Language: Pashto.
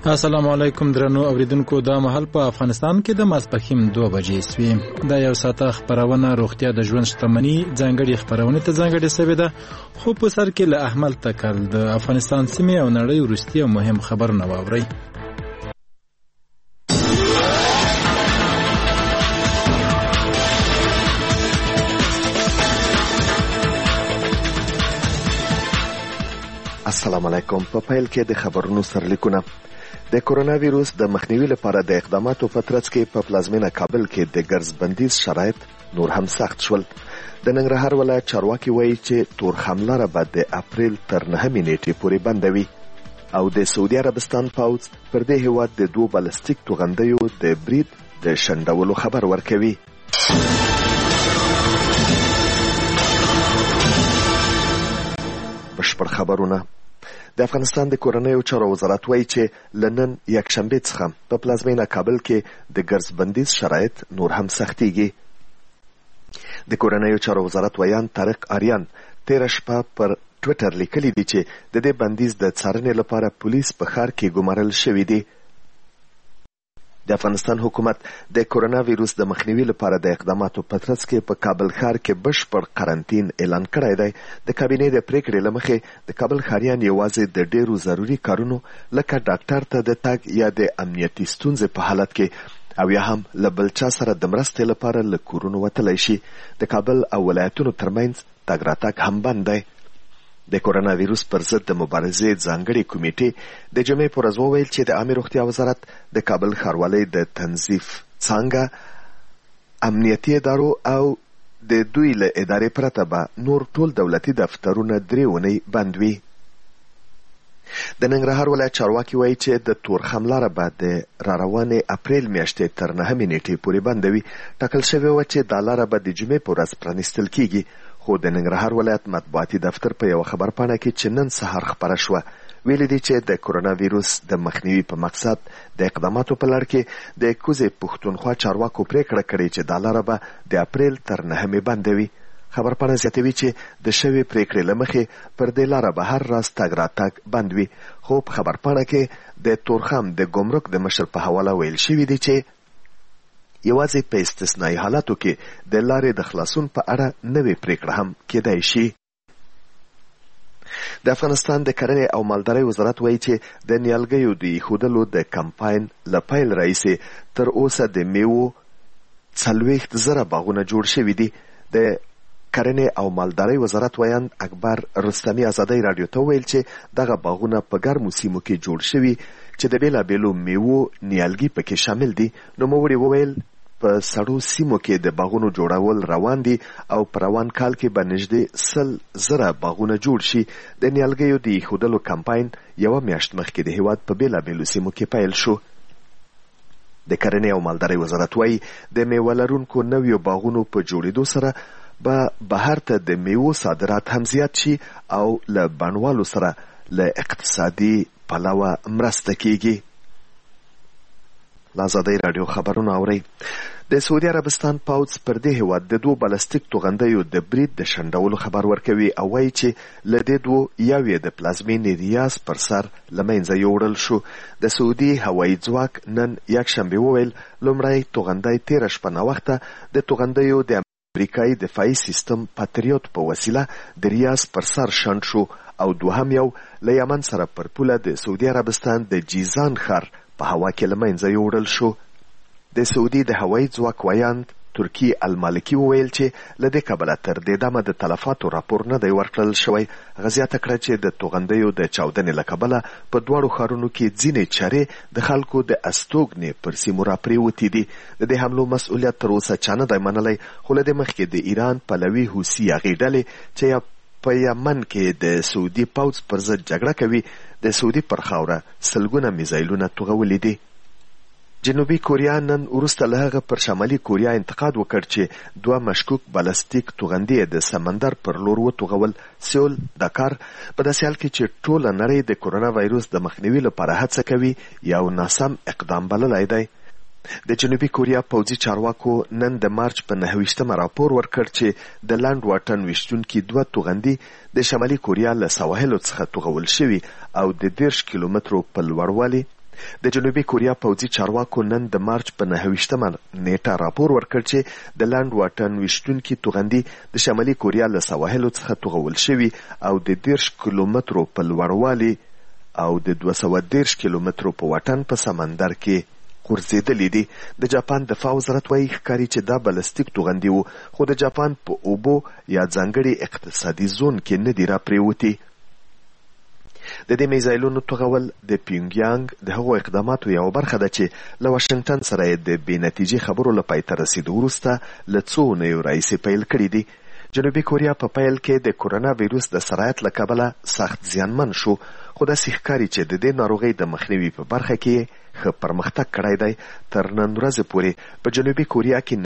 السلام علیکم درنو اوریدونکو. دا مهال په افغانستان کې د ماسپښین 2 بجې سوي. دا یو ساعته خبرونه روغتیا د ژوند شتمنۍ ځانګړي خبرونه ته ځانګړي سوي ده، خو په سر کې له احمد تکل د افغانستان سیمې او نړۍ وروستي او مهم خبرونه واورئ. السلام علیکم. په پیل کې د خبرونو سرلیکونه. د کورونا ویروس د مخنیوي لپاره د اقداماتو په ترڅ کې په پلازمینه کابل کې د ګرځبندیز شرایط نور هم سخت شول. د ننګرهار ولایت چارواکي وایي چې تور حمله به د اپریل تر 9 نیټې پورې بندوي او د سعودي عربستان پوځ پر دې هیواد د 2 بالستیک توغندیو د برید د شنډولو خبر ورکوي. بشپړ خبرونه. د افغانستان د کورنیو چارو وزارت وایي چې لنن یکشنبه څخه په پلازمینه کابل کې د ګرځبندیز شرایط نور هم سختيږي. د کورنیو چارو وزارت ویان طارق آریان تیر شپه پر ټوئیټر لیکلي دي چې د دې بندیز د څارنې لپاره پولیس په ښار کې ګمارل شوي دي. د افغانستان حکومت د کورونا ویروس د مخنیوي لپاره د اقداماتو په ترڅ کې په کابل ښار کې بشپړ قرنطین اعلان کړی دی. د کابینې د پریکړې له مخې د کابل ښاریان یوازې د ډیرو ضروري کارونو لکه ډاکټر ته د تګ یا د امنیتي ستونزې په حالت کې او یا هم له بل چا سره د مرستې لپاره له کورونو وتلی شي. د کابل او ولایتونو ترمنځ تګ راتګ هم بند دی. د کورونا ویروس پر ضد د مبارزې ځانګړې کمیټې د جمعې پر ورځ وویل چې د عامه روغتیا وزارت د کابل ښاروالۍ د تنظیف څانګه امنیتي ادارو او د دوی له ادارې پرته به نور ټول دولتي دفترونه 3 اونۍ بند وي. د ننګرهار ولایت چارواکي وایي چې د تور حمله به د راروانې اپریل میاشتې تر 9 نیټې پورې بندوي. ټاکل شوې وه چې دا لاره به د جمعې پر ورځ پرانیستل کیږي، خو د ننګرهار ولایت مطبوعاتي دفتر په یو خبرپاڼه کې چې نن سهار خبره شوه ویلي دي چې د کورونا ویروس د مخنیوي په مقصد د اقداماتو په لړ کې د کوزې پښتونخوا چارواکو پریکړه کړې چې دا لاره به د اپریل تر 9 بندوي. خبرپاڼه زیاتوي چې د شوې پریکړې له مخې پر دې لاره به هر راز تګ راتګ بند وي، خو په خبرپاڼه کې د تورخم د ګمرک د مشر په حواله ویل شوي دي چې یوازې په استثنایي حالاتو کې د لارې د خلاصون په اړه نوې پریکړه هم کېدای شي. د افغانستان د کرنې او مالدارۍ وزارت وایي چې د نیالګیو د ایښودلو د کمپاین له پیل راهیسې تر اوسه د میوو 40,000 باغونه جوړ شوي دي. د کرنې او مالدارۍ وزارت ویان اکبر رستمي ازادۍ راډیو ته ویل چې دغه باغونه په ګرمو سیمو کې جوړ شوي چې د بېلابېلو میوو نیالګي پکې شامل دي. نوموړي وویل په سړو سیمو کې د باغونو جوړول روان دي او په روان کال کې به نږدې 100,000 باغونه جوړ شي. د نیالګیو د ایښودلو کمپاین یوه میاشت مخکې د هیواد په بېلابېلو سیمو کې پیل شو. د کرنې او مالدارۍ وزارت وایي د میوه لرونکو نویو باغونو په جوړېدو سره به بهر ته د میوو صادرات هم زیات شي او له بڼوالو سره له اقتصادي پلوه مرسته کیږي. لازادۍ راډیو خبرونه اورئ. د سعودي عربستان پوځ پر دې هیواد د 2 بالستیک توغندیو د برید د شنډولو خبر ورکوي او وایي چې له دې 2 یو یې د پلازمینې ریاض پر سر له منځه یوړل شو. د سعودي هوایي ځواک نن یکشنبه وویل لومړی توغندی تېره شپه ناوخته د توغندیو د امریکایي دفاعي سیستم پاتریوت په وسیله د ریاض پر سر شنډ شو او دوهم یو له یمن سره پر پوله د سعودي عربستان د جیزان ښار په هوا کې له منځه یوړل شو. د سعودي د هوایي ځواک ویاند ترکی المالکي وویل چې له دې کبله تر دې دمه د تلفاتو راپور نه دی ورکړل شوی. هغه زیاته کړه چې د توغندیو د چاودنې له کبله په دواړو ښارونو کې ځینې چارې د خلکو د استوګنې پر سیمو راپرېوتې دي. د دې حملو مسؤلیت تر اوسه چا نه دی منلی، خو له دې مخکې د ایران پلوي حوثي هغې ډلې چې په یمن کې د سعودي پوځ پر ضد جګړه کوي د سعودي پر خاوره سلګونه میزایلونه توغولي دي. جنوبي کوریا نن وروسته له هغه پر شمالي کوریا انتقاد وکړ چې 2 مشکوک بالستیک توغندي د سمندر پر لور وتوغول. سیول دکار په داسې حال کې چې ټوله نړۍ د کورونا وایروس د مخنیوي لپاره هڅه کوي یو ناسم اقدام بللی دی. د جنوبي کوریا پوځي چارواکو نن د مارچ په 9 راپور ورکړ چې د لاند واټن ویشتونکي 2 توغندي د شمالي کوریا له سواحلو څخه توغول شوي او د 10 کیلومترو په لوړوالي د جنوبي کوریا پوځي چارواکو نن د مارچ په 9 نیټه راپور ورکړ چې د لاند واټن ویشتونکي توغندي د شمالي کوریا له سواحلو څخه توغول شوي او د 10 کیلومترو په لوړوالي او د 213 کیلومترو په واټن په سمندر کې غورځېدلي دي. د جاپان دفاع وزارت وایي ښکاري چې دا بلستیک توغندي وو، خو د جاپان په اوبو یا ځانګړي اقتصادي زون کې نه دي راپرېوتي. د دې میزایلونو توغول د پیونګیانګ د هغو اقداماتو یوه برخه ده چې له واشنګټن سره یې د بې نتیجې خبرو له پای ته رسېدو وروسته له څو اونیو راهیسې پیل کړي دي. جنوبي کوریا په پیل کې د کورونا ویروس د سرایت له کبله سخت زیانمن شو، خو داسې ښکاري چې د دې ناروغۍ د مخنیوي په برخه کې ښه پرمختګ کړی دی. تر نن ورځې پورې په جنوبي کوریا کې